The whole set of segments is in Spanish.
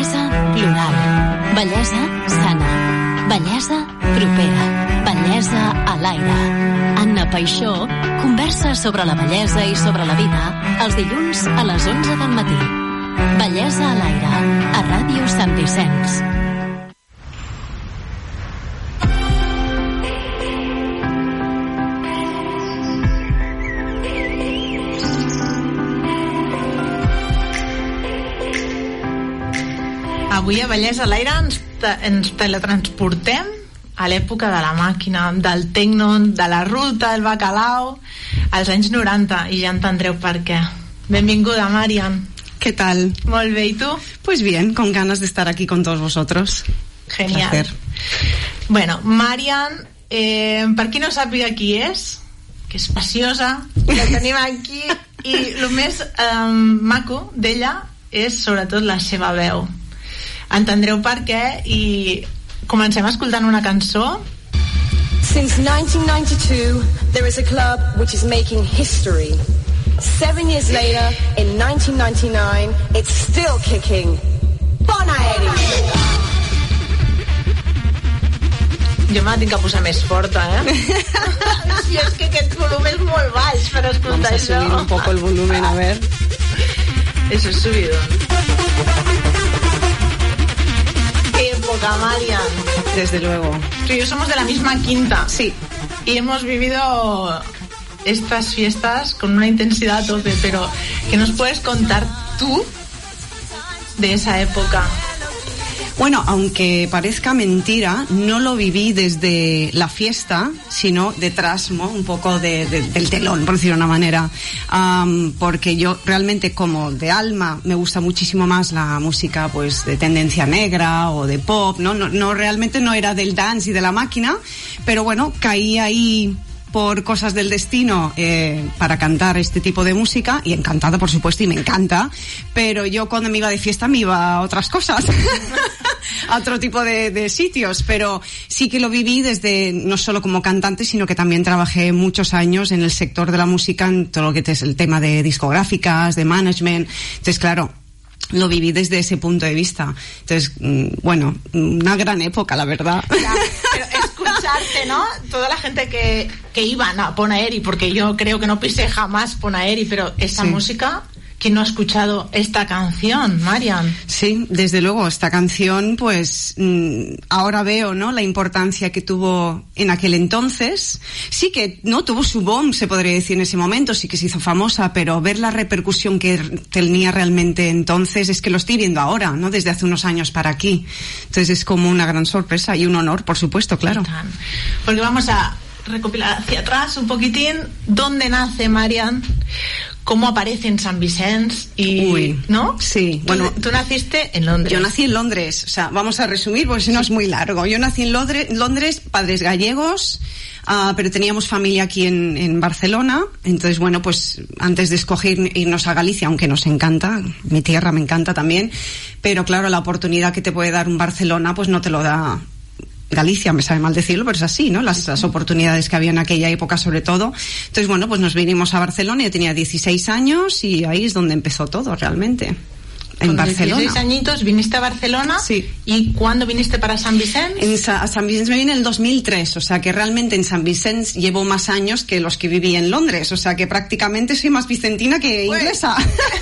Bellesa plural. Bellesa sana. Bellesa propera. Bellesa a l'aire. Anna Paixó conversa sobre la bellesa i sobre la vida els dilluns a les 11 del matí. Bellesa a l'aire, a Ràdio Sant Vicenç. Avui a Bellesa a l'aire ens teletransportem a l'època de la màquina, del tecno, de la ruta, el bacalao, als anys 90, i ja entendreu per què. Benvinguda, Marian. ¿Qué tal? Molt bé, ¿y tú? Pues bien, con ganas de estar aquí con todos vosotros. Genial. Placer. Bueno, Marian, per qui no sàpiga qui és, que és preciosa, la tenim aquí, i el més maco d'ella és sobretot la seva veu. Entendreu per què, i comencem escoltant una cançó. Since 1992, there is a club which is making history. 7 years later, in 1999, it's still kicking. Bonaeri! Jo me la tinc que posar més forta, Si és que aquest volum és molt baix per escoltar això. Vamos a subir un poco el volumen, a ver. Eso es subidón. Qué época, Marian. Desde luego. Tú y yo somos de la misma quinta. Sí. Y hemos vivido estas fiestas con una intensidad a tope, pero ¿qué nos puedes contar tú de esa época? Bueno, aunque parezca mentira, no lo viví desde la fiesta, sino detrás, ¿no? Un poco del telón, por decirlo de una manera. Porque yo realmente, como de alma, me gusta muchísimo más la música, pues, de tendencia negra o de pop, ¿no? No realmente no era del dance y de la máquina, pero bueno, caí ahí por cosas del destino para cantar este tipo de música, y encantada, por supuesto, y me encanta, pero yo cuando me iba de fiesta me iba a otras cosas. A otro tipo de sitios, pero sí que lo viví desde, no solo como cantante, sino que también trabajé muchos años en el sector de la música, en todo lo que es el tema de discográficas, de management. Entonces, claro, lo viví desde ese punto de vista. Entonces, bueno, una gran época, la verdad. Ya, pero escucharte, ¿no? Toda la gente que iba a Bonaeri, porque yo creo que no pisé jamás Bonaeri, pero esta música... ¿Quién no ha escuchado esta canción, Marian? Sí, desde luego, esta canción, pues, ahora veo, ¿no?, la importancia que tuvo en aquel entonces. Sí que, ¿no?, tuvo su boom, se podría decir, en ese momento, sí que se hizo famosa, pero ver la repercusión que tenía realmente entonces es que lo estoy viendo ahora, ¿no?, desde hace unos años para aquí. Entonces es como una gran sorpresa y un honor, por supuesto, claro. Porque vamos a recopilar hacia atrás un poquitín. ¿Dónde nace Marian? ¿Cómo aparece en San Vicens? ¿No? Sí. Bueno, ¿Tú naciste en Londres? Yo nací en Londres, o sea, vamos a resumir porque si no es muy largo. Yo nací en Londres, padres gallegos, pero teníamos familia aquí en Barcelona. Entonces, bueno, pues antes de escoger irnos a Galicia, aunque nos encanta, mi tierra me encanta también, pero claro, la oportunidad que te puede dar un Barcelona, pues no te lo da Galicia, me sabe mal decirlo, pero es así, ¿no? Las oportunidades que había en aquella época, sobre todo. Entonces, bueno, pues nos vinimos a Barcelona, yo tenía 16 años y ahí es donde empezó todo, realmente. En Barcelona. 16 añitos viniste a Barcelona. Sí. ¿Y cuándo viniste para San Vicens? A San Vicens me vine en el 2003, o sea que realmente en San Vicens llevo más años que los que viví en Londres, o sea que prácticamente soy más vicentina que inglesa.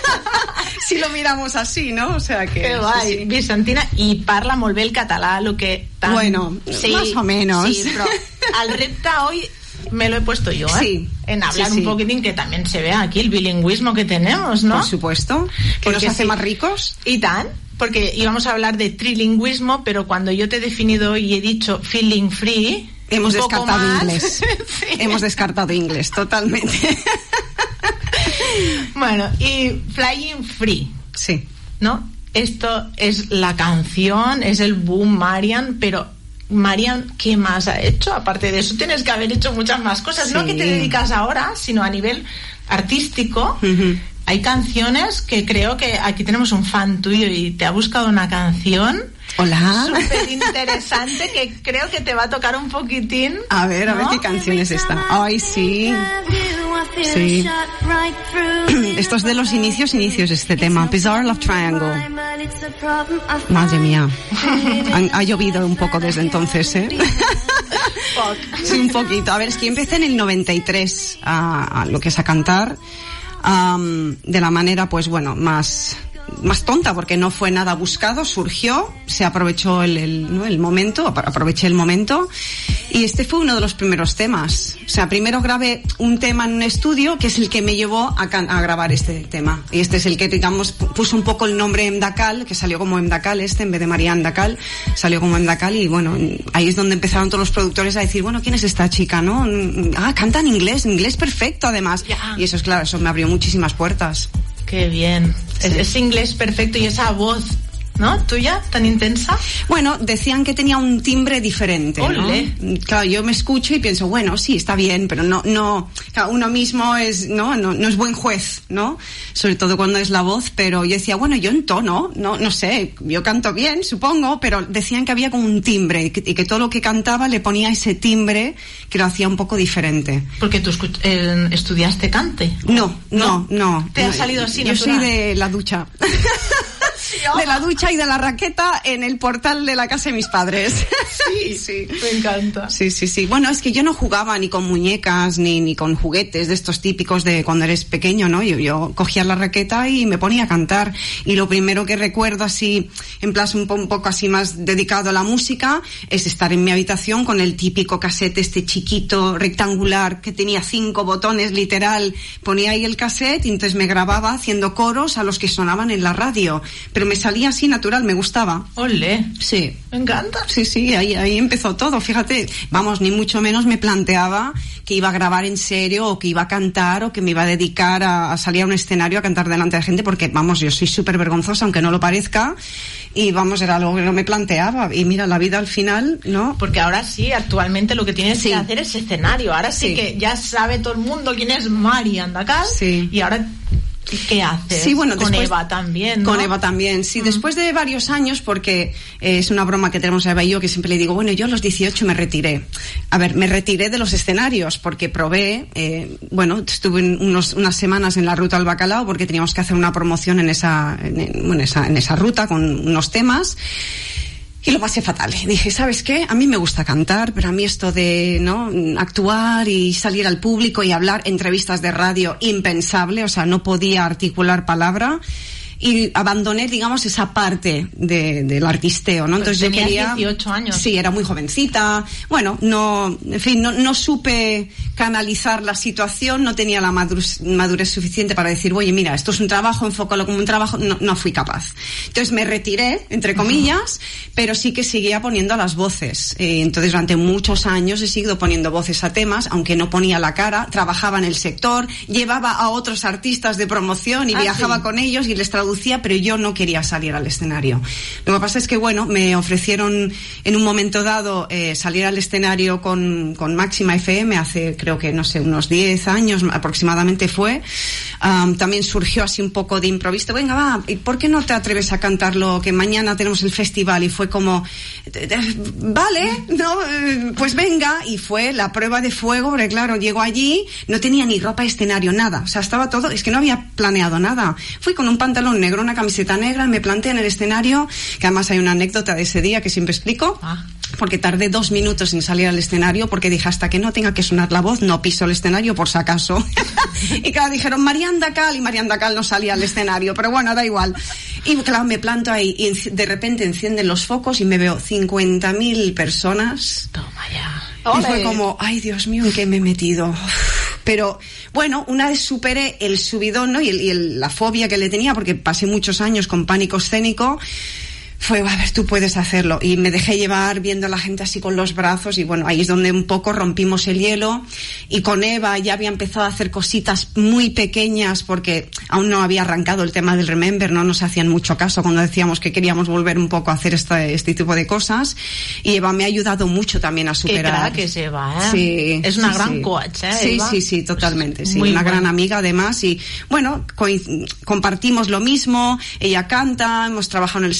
Si lo miramos así, ¿no? O sea que... Qué guai, sí. Vicentina, i parla molt bé el català, lo que... Bueno, sí, más o menos. Sí, pero al repte hoy me lo he puesto yo, Sí. En hablar un poquitín, que también se vea aquí el bilingüismo que tenemos, ¿no? Por supuesto, que nos hace más ricos. Y tan, porque íbamos a hablar de trilingüismo, pero cuando yo te he definido y he dicho feeling free... Hemos descartado inglés. Sí. Hemos descartado inglés, totalmente. Bueno, y Flying Free. Sí. ¿No? Esto es la canción, es el boom, Marian, pero Marian, ¿qué más ha hecho? Aparte de eso, tienes que haber hecho muchas más cosas. Sí. No que te dedicas ahora, sino a nivel artístico. Uh-huh. Hay canciones que creo que aquí tenemos un fan tuyo y te ha buscado una canción. Hola. Súper interesante que creo que te va a tocar un poquitín. A ver qué canción es esta. Ay, sí. Sí. Esto es de los inicios de este tema, Bizarre Love Triangle. Madre mía. Ha llovido un poco desde entonces, ¿eh? Sí, un poquito. A ver, es que yo empecé en el 93 a lo que es a cantar, de la manera, pues bueno, más tonta, porque no fue nada buscado, surgió, se aprovechó el momento, aproveché el momento, y este fue uno de los primeros temas. O sea, primero grabé un tema en un estudio, que es el que me llevó a grabar este tema. Y este es el que, digamos, puso un poco el nombre Emdacal, que salió como Emdacal en vez de María Emdacal, salió como Emdacal, y bueno, ahí es donde empezaron todos los productores a decir, bueno, ¿quién es esta chica, no? Canta en inglés perfecto, además. Yeah. Y eso es claro, eso me abrió muchísimas puertas. Qué bien. Sí. Es inglés perfecto y esa voz, ¿no? ¿Tuya? ¿Tan intensa? Bueno, decían que tenía un timbre diferente, ¡Olé! ¿no? Claro, yo me escucho y pienso, bueno, sí, está bien, pero no, claro, uno mismo no es buen juez, ¿no? Sobre todo cuando es la voz, pero yo decía, bueno, yo en tono, no sé, yo canto bien, supongo, pero decían que había como un timbre y que todo lo que cantaba le ponía ese timbre que lo hacía un poco diferente. Porque tú estudiaste cante. No. ¿Te ha salido así natural? Yo soy de la ducha. De la ducha y de la raqueta en el portal de la casa de mis padres. Sí, me encanta. Sí. Bueno, es que yo no jugaba ni con muñecas ni con juguetes de estos típicos de cuando eres pequeño, ¿no? Yo cogía la raqueta y me ponía a cantar. Y lo primero que recuerdo así, en plan un poco así más dedicado a la música, es estar en mi habitación con el típico cassette este chiquito, rectangular, que tenía 5 botones, literal. Ponía ahí el cassette y entonces me grababa haciendo coros a los que sonaban en la radio. Pero me salía así natural, me gustaba. ¡Olé! Sí. Me encanta. Sí, ahí empezó todo, fíjate. Vamos, ni mucho menos me planteaba que iba a grabar en serio o que iba a cantar o que me iba a dedicar a salir a un escenario a cantar delante de gente, porque, vamos, yo soy súper vergonzosa, aunque no lo parezca, y vamos, era algo que no me planteaba. Y mira, la vida al final, ¿no? Porque ahora sí, actualmente lo que tienes que hacer es escenario. Ahora sí que ya sabe todo el mundo quién es María Emdacal. Sí. Y ahora... ¿Qué haces? Sí, bueno, con Eva también, ¿no? Con Eva también, sí. Después de varios años, porque es una broma que tenemos Eva y yo, que siempre le digo, bueno, yo a los 18 me retiré. A ver, me retiré de los escenarios porque probé, estuve unas semanas en la ruta al bacalao porque teníamos que hacer una promoción en esa ruta con unos temas. Y lo pasé fatal. Dije, ¿sabes qué? A mí me gusta cantar, pero a mí esto de, ¿no?, actuar y salir al público y hablar, entrevistas de radio, impensable, o sea, no podía articular palabra. Y abandoné, digamos, esa parte del artisteo, ¿no? Entonces yo quería... 18 años. Sí, era muy jovencita. Bueno, no supe canalizar la situación, no tenía la madurez suficiente para decir, oye, mira, esto es un trabajo, enfócalo como un trabajo. No fui capaz. Entonces me retiré, entre comillas, pero sí que seguía poniendo las voces. Entonces durante muchos años he seguido poniendo voces a temas, aunque no ponía la cara, trabajaba en el sector, llevaba a otros artistas de promoción y viajaba con ellos y les traducía, pero yo no quería salir al escenario. Lo que pasa es que, bueno, me ofrecieron en un momento dado salir al escenario con Máxima FM hace, creo que, no sé, unos 10 años aproximadamente fue. También surgió así un poco de improviso. Venga, va, ¿y por qué no te atreves a cantarlo? Que mañana tenemos el festival. Y fue como, vale, no, pues venga. Y fue la prueba de fuego, porque claro, llego allí, no tenía ni ropa de escenario, nada. O sea, estaba todo, es que no había planeado nada. Fui con un pantalón negro, una camiseta negra, me planté en el escenario, que además hay una anécdota de ese día que siempre explico, porque tardé 2 minutos en salir al escenario, porque dije, hasta que no tenga que sonar la voz, no piso el escenario por si acaso. Y claro, dijeron, María Emdacal, y María Emdacal no salía al escenario, pero bueno, da igual. Y claro, me planto ahí, y de repente encienden los focos y me veo 50.000 personas. Toma ya. Y fue como, ay, Dios mío, ¿en qué me he metido? Pero bueno, una vez superé el subidón, ¿no?, y la fobia que le tenía, porque pasé muchos años con pánico escénico, fue, a ver, tú puedes hacerlo. Y me dejé llevar viendo a la gente así con los brazos, y bueno, ahí es donde un poco rompimos el hielo. Y con Eva ya había empezado a hacer cositas muy pequeñas, porque aún no había arrancado el tema del Remember, no nos hacían mucho caso cuando decíamos que queríamos volver un poco a hacer este tipo de cosas. Y Eva me ha ayudado mucho también a superar. Qué crack es Eva, ¿eh? Sí, es una gran coach, ¿eh, sí, Eva? Sí, totalmente. Sí, muy una buena. gran amiga además. Y bueno, compartimos lo mismo. Ella canta, hemos trabajado en el sector.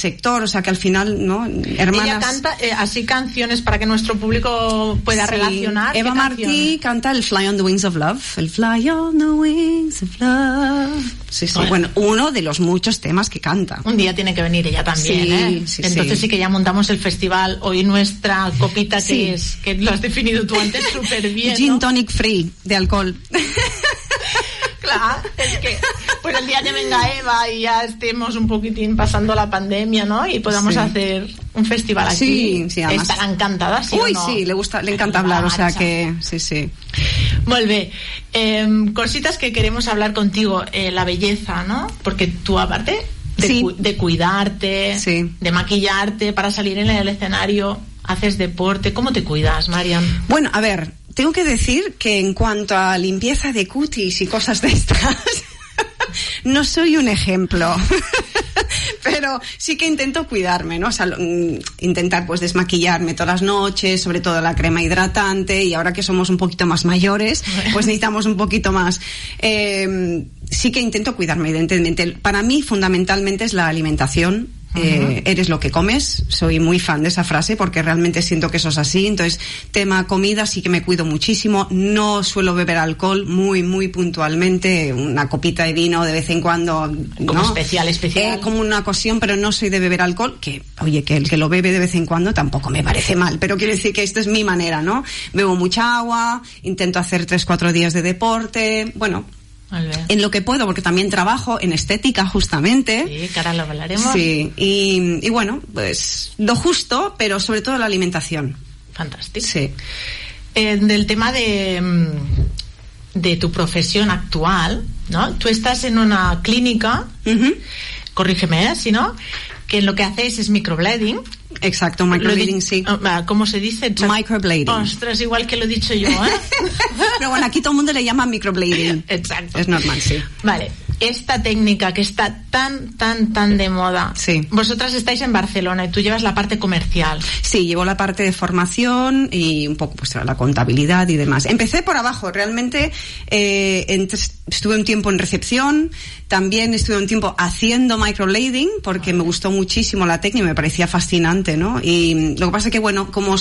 sea que al final, ¿no? Hermanas. Ella canta así canciones para que nuestro público pueda relacionar. Eva Martí canta el Fly on the Wings of Love. El Fly on the Wings of Love. Sí, sí. Bueno, uno de los muchos temas que canta. Un día tiene que venir ella también, sí, sí, entonces sí que ya montamos el festival. Hoy nuestra copita que es, que lo has definido tú antes súper bien, Gin tonic free, de alcohol. Claro, es que pues el día que venga Eva y ya estemos un poquitín pasando la pandemia, ¿no? Y podamos hacer un festival aquí. Sí, además. Estará encantada, ¿sí? Uy, o no? sí, le encanta hablar, o sea que sí. Molt bé. Cositas que queremos hablar contigo, la belleza, ¿no? Porque tú aparte de cuidarte, de maquillarte para salir en el escenario, haces deporte. ¿Cómo te cuidas, Marian? Bueno, a ver, tengo que decir que en cuanto a limpieza de cutis y cosas de estas, no soy un ejemplo. Pero sí que intento cuidarme, ¿no? O sea, intentar pues desmaquillarme todas las noches, sobre todo la crema hidratante, y ahora que somos un poquito más mayores, pues necesitamos un poquito más. Sí que intento cuidarme, evidentemente. Para mí, fundamentalmente, es la alimentación. Eres lo que comes. Soy muy fan de esa frase porque realmente siento que eso es así. Entonces, tema comida sí que me cuido muchísimo. No suelo beber alcohol, muy puntualmente, una copita de vino de vez en cuando, ¿no? Como especial como una ocasión, pero no soy de beber alcohol, que oye, que el que lo bebe de vez en cuando tampoco me parece mal, pero quiero decir que esto es mi manera, ¿no? Bebo mucha agua, intento hacer 3-4 días de deporte, bueno, en lo que puedo, porque también trabajo en estética, justamente. Sí, que ahora lo hablaremos. Sí, y bueno, pues lo justo, pero sobre todo la alimentación. Fantástico. Sí. Del tema de tu profesión actual, ¿no? Tú estás en una clínica, corrígeme, si no, que lo que hacéis es microblading. Exacto, microblading, sí. ¿Cómo se dice? Microblading. Ostras, igual que lo he dicho yo, ¿eh? Pero bueno, aquí todo el mundo le llama microblading. Exacto. Es normal, sí. Vale, esta técnica que está tan de moda. Sí. Vosotras estáis en Barcelona y tú llevas la parte comercial. Sí, llevo la parte de formación y un poco pues la contabilidad y demás. Empecé por abajo, realmente estuve un tiempo en recepción, también estuve un tiempo haciendo microblading porque me gustó muchísimo la técnica, me parecía fascinante, ¿no? Y lo que pasa es que, bueno, como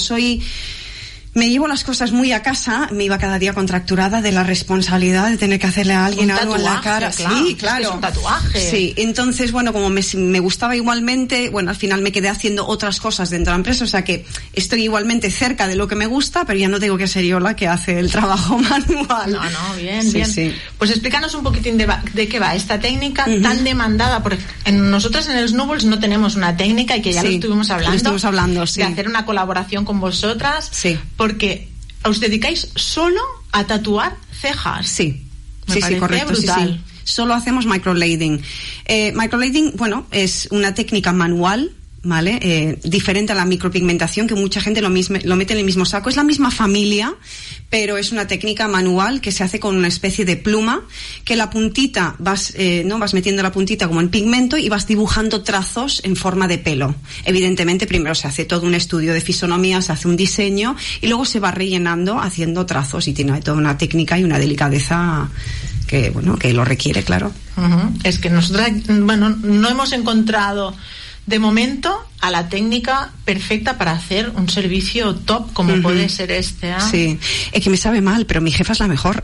me llevo las cosas muy a casa, me iba cada día contracturada de la responsabilidad de tener que hacerle a alguien algo en la cara. Claro, sí, claro. Es un tatuaje. Sí, entonces, bueno, como me gustaba igualmente, bueno, al final me quedé haciendo otras cosas dentro de la empresa, o sea que estoy igualmente cerca de lo que me gusta, pero ya no tengo que ser yo la que hace el trabajo manual. No, bien. Sí. Pues explícanos un poquitín de qué va esta técnica tan demandada, porque nosotros en el Snowballs no tenemos una técnica y que ya lo estuvimos hablando, sí. De hacer una colaboración con vosotras. Sí. Porque os dedicáis solo a tatuar cejas. Sí, Me parece correcto. brutal. Sí. Solo hacemos microblading. Microblading, bueno, es una técnica manual, ¿vale? Diferente a la micropigmentación, que mucha gente lo mete en el mismo saco. Es la misma familia, pero es una técnica manual que se hace con una especie de pluma, que la puntita vas metiendo la puntita como en pigmento y vas dibujando trazos en forma de pelo. Evidentemente, primero se hace todo un estudio de fisonomía, se hace un diseño y luego se va rellenando haciendo trazos, y tiene toda una técnica y una delicadeza que lo requiere, claro. Es que nosotros, no hemos encontrado de momento a la técnica perfecta para hacer un servicio top como puede ser este, ¿eh? Sí, es que me sabe mal, pero mi jefa es la mejor.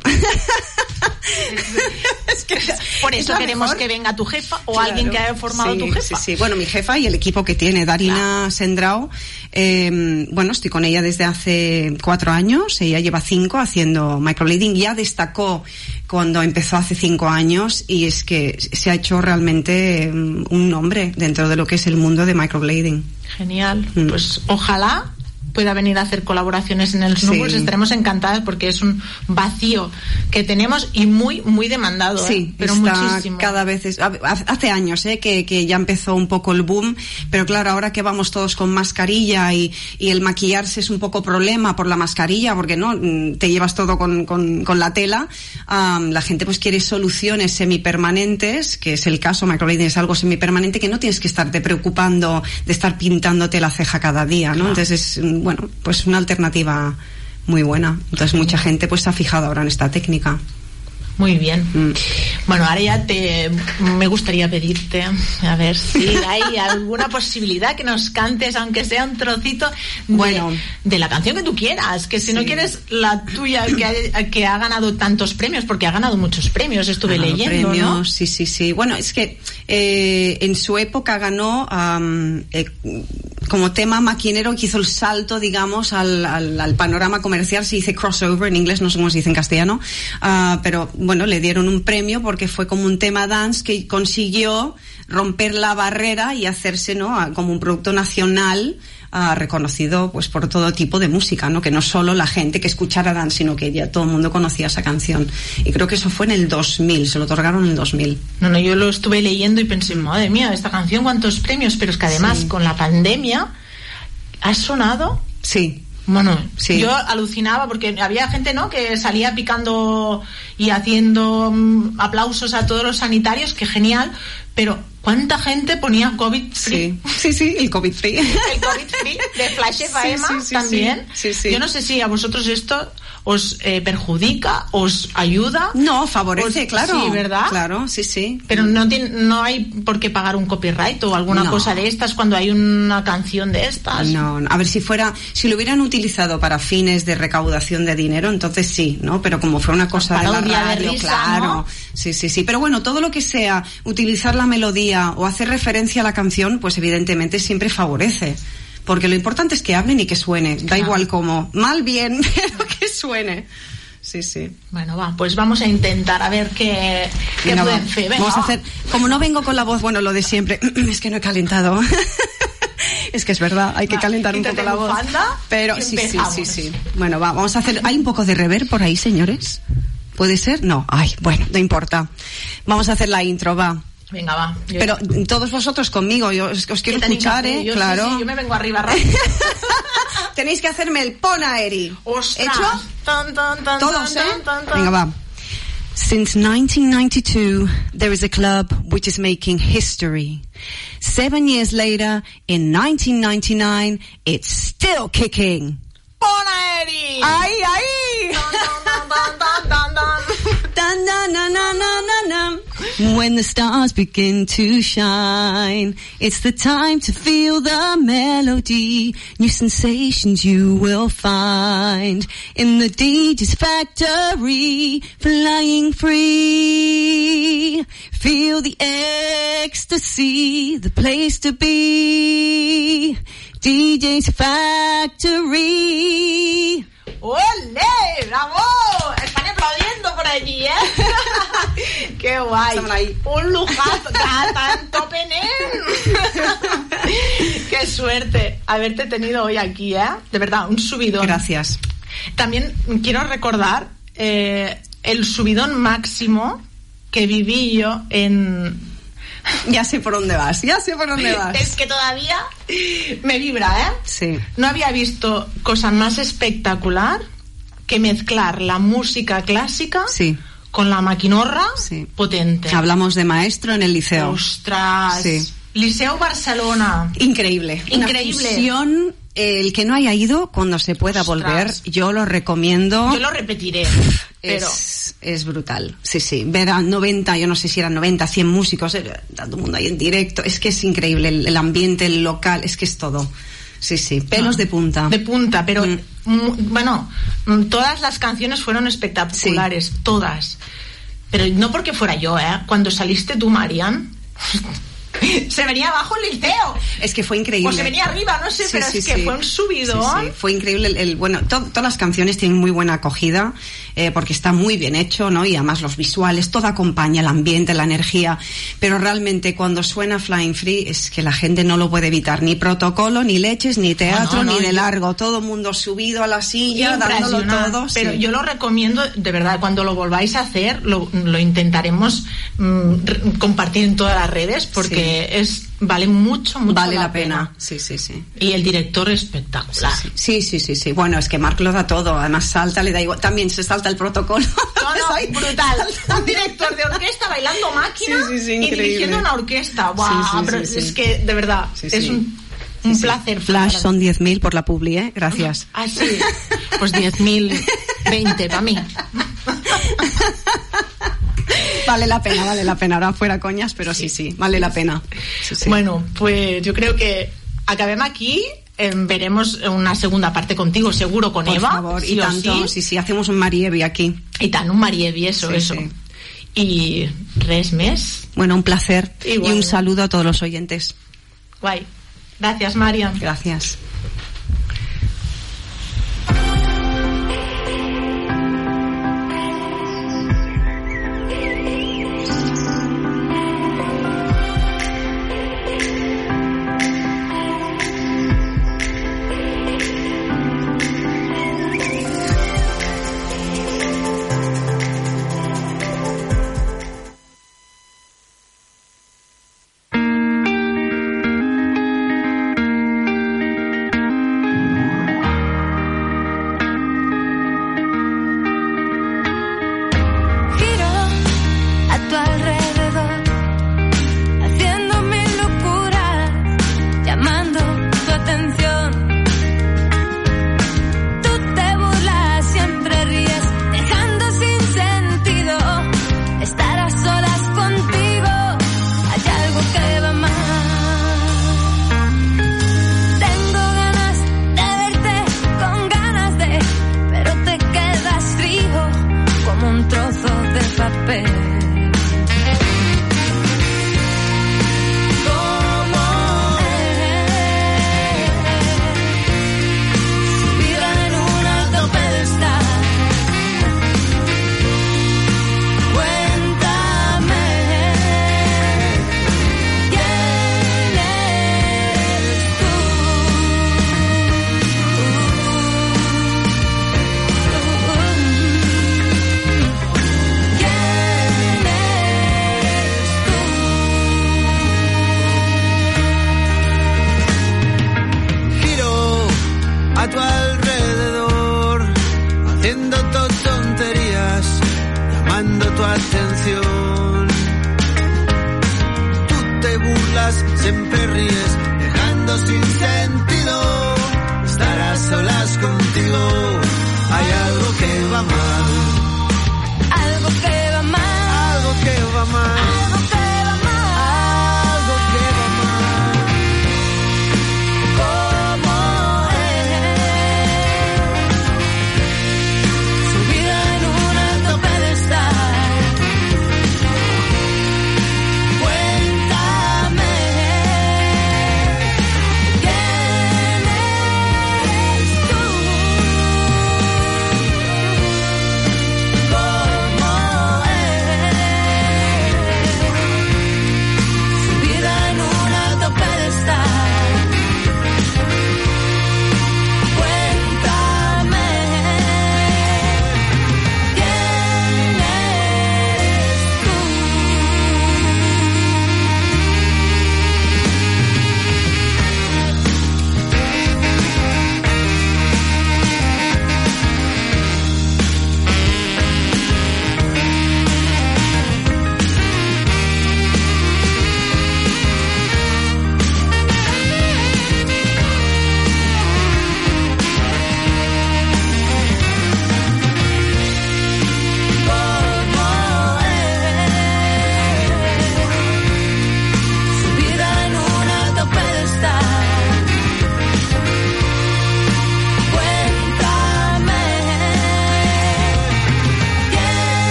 Por eso queremos que venga tu jefa o alguien que haya formado tu jefa. Sí. Bueno, mi jefa y el equipo que tiene, Darina Sendrau, estoy con ella desde hace 4 años, ella lleva 5 haciendo microblading, ya destacó cuando empezó hace 5 años y es que se ha hecho realmente un nombre dentro de lo que es el mundo de microblading. Genial, pues ojalá pueda venir a hacer colaboraciones en el Snowballs, estaremos encantadas porque es un vacío que tenemos y muy demandado, sí, pero está muchísimo. Cada vez hace años que ya empezó un poco el boom, pero claro, ahora que vamos todos con mascarilla y el maquillarse es un poco problema por la mascarilla, porque no te llevas todo con la tela, la gente pues quiere soluciones semipermanentes, que es el caso. Microblading es algo semipermanente que no tienes que estarte preocupando de estar pintándote la ceja cada día, ¿no? Entonces es pues una alternativa muy buena. Entonces mucha gente pues se ha fijado ahora en esta técnica. Muy bien. Bueno, ahora ya me gustaría pedirte, a ver si hay alguna posibilidad que nos cantes, aunque sea un trocito de la canción que tú quieras, que si no quieres la tuya que ha ganado tantos premios, porque ha ganado muchos premios, estuve leyendo, premios, ¿no? Sí. Bueno, es que en su época ganó como tema maquinero, que hizo el salto, digamos, al panorama comercial. Se dice crossover en inglés, no sé cómo se dice en castellano, pero bueno, le dieron un premio porque fue como un tema dance que consiguió romper la barrera y hacerse, ¿no?, como un producto nacional reconocido pues por todo tipo de música, ¿no? Que no solo la gente que escuchara dance, sino que ya todo el mundo conocía esa canción. Y creo que eso fue en el 2000, se lo otorgaron en el 2000. No, yo lo estuve leyendo y pensé, madre mía, esta canción, cuántos premios, pero es que además con la pandemia ha sonado. Sí. Bueno, sí. Yo alucinaba porque había gente, ¿no?, que salía picando y haciendo aplausos a todos los sanitarios, que genial, pero ¿cuánta gente ponía COVID free? Sí, el COVID free. El COVID free de Flash FM también. Sí. Yo no sé si a vosotros esto os perjudica, os ayuda. No, favorece, claro. Sí, ¿verdad? Claro, sí. Pero no hay por qué pagar un copyright o alguna cosa de estas cuando hay una canción de estas. No. A ver, si lo hubieran utilizado para fines de recaudación de dinero, entonces sí, ¿no? Pero como fue una cosa de la radio, risa, claro. ¿no? Sí. Pero bueno, todo lo que sea utilizar la melodía o hacer referencia a la canción, pues evidentemente siempre favorece. Porque lo importante es que hablen y que suene. Da igual cómo. Mal, bien, pero que suene. Sí. Bueno, pues vamos a intentar a ver qué pueden hacer. Vamos a hacer. Como no vengo con la voz, lo de siempre. Es que no he calentado. Es que es verdad, hay que calentar un poco la voz. Pero sí. Bueno, vamos a hacer. ¿Hay un poco de reverb por ahí, señores? ¿Puede ser? No. Bueno, no importa. Vamos a hacer la intro, va. Venga, va. Pero todos vosotros conmigo, yo os quiero escuchar, claro. Sí, yo me vengo arriba rápido. Tenéis que hacerme el Pona Eri. ¡Ostras! ¿Hecho? Todos, Venga, va. Since 1992, there is a club which is making history. 7 years later, in 1999, it's still kicking. ¡Pona Eri! ¡Ay! When the stars begin to shine, it's the time to feel the melody. New sensations you will find in the DJ's factory, flying free. Feel the ecstasy, the place to be. DJ's Factory. ¡Olé! ¡Bravo! Están aplaudiendo por allí, ¿eh? ¡Qué guay! Un lujazo. ¡Tanto pené! ¡Qué suerte haberte tenido hoy aquí, ¿eh? De verdad, un subidón. Gracias. También quiero recordar el subidón máximo que viví yo en... Ya sé por dónde vas. Es que todavía me vibra, ¿eh? Sí. No había visto cosa más espectacular que mezclar la música clásica con la maquinorra potente. Hablamos de maestro en el liceo. ¡Ostras! Sí. Liceo Barcelona. Increíble. Una fusión, el que no haya ido, cuando se pueda volver, yo lo recomiendo. Yo lo repetiré. Pero es brutal, sí. Ver a 90, yo no sé si eran 90, 100 músicos, todo el mundo ahí en directo, es que es increíble, el ambiente, el local, es que es todo. Sí, pelos de punta. De punta, pero bueno, todas las canciones fueron espectaculares, todas. Pero no porque fuera yo, cuando saliste tú, Marian... Se venía abajo el liceo. Es que fue increíble. O se venía arriba, no sé, pero es que fue un subidón. Sí, fue increíble. Bueno, todas las canciones tienen muy buena acogida, porque está muy bien hecho, ¿no? Y además los visuales, todo acompaña el ambiente, la energía. Pero realmente cuando suena Flying Free es que la gente no lo puede evitar. Ni protocolo, ni leches, ni teatro, ni de largo. Todo el mundo subido a la silla, dándolo todo. Pero yo lo recomiendo, de verdad, cuando lo volváis a hacer, lo intentaremos compartir en todas las redes, porque vale mucho vale la pena. Sí. Y el director espectacular. Sí. Bueno, es que Marc lo da todo. Además salta, le da igual. También se salta el protocolo. No, brutal. Un director de orquesta bailando máquina y dirigiendo una orquesta. ¡Wow! Pero es que, de verdad, es un placer. Flash, son 10.000 por la publi, ¿eh? Gracias. Sí. Pues 10.000, 20 para mí. Vale la pena. Ahora fuera coñas, pero sí, vale la pena. Sí. Bueno, pues yo creo que acabem aquí. Veremos una segunda parte contigo, seguro, con Por Eva. Favor, sí y tanto, sí, hacemos un Marievi aquí. Y tant, un Marievi, eso. Sí. Y res més. Bueno, un placer. Igual. Y un saludo a todos los oyentes. Guay. Gracias, Marian. Gracias. Siempre ríes, dejando sin sentido.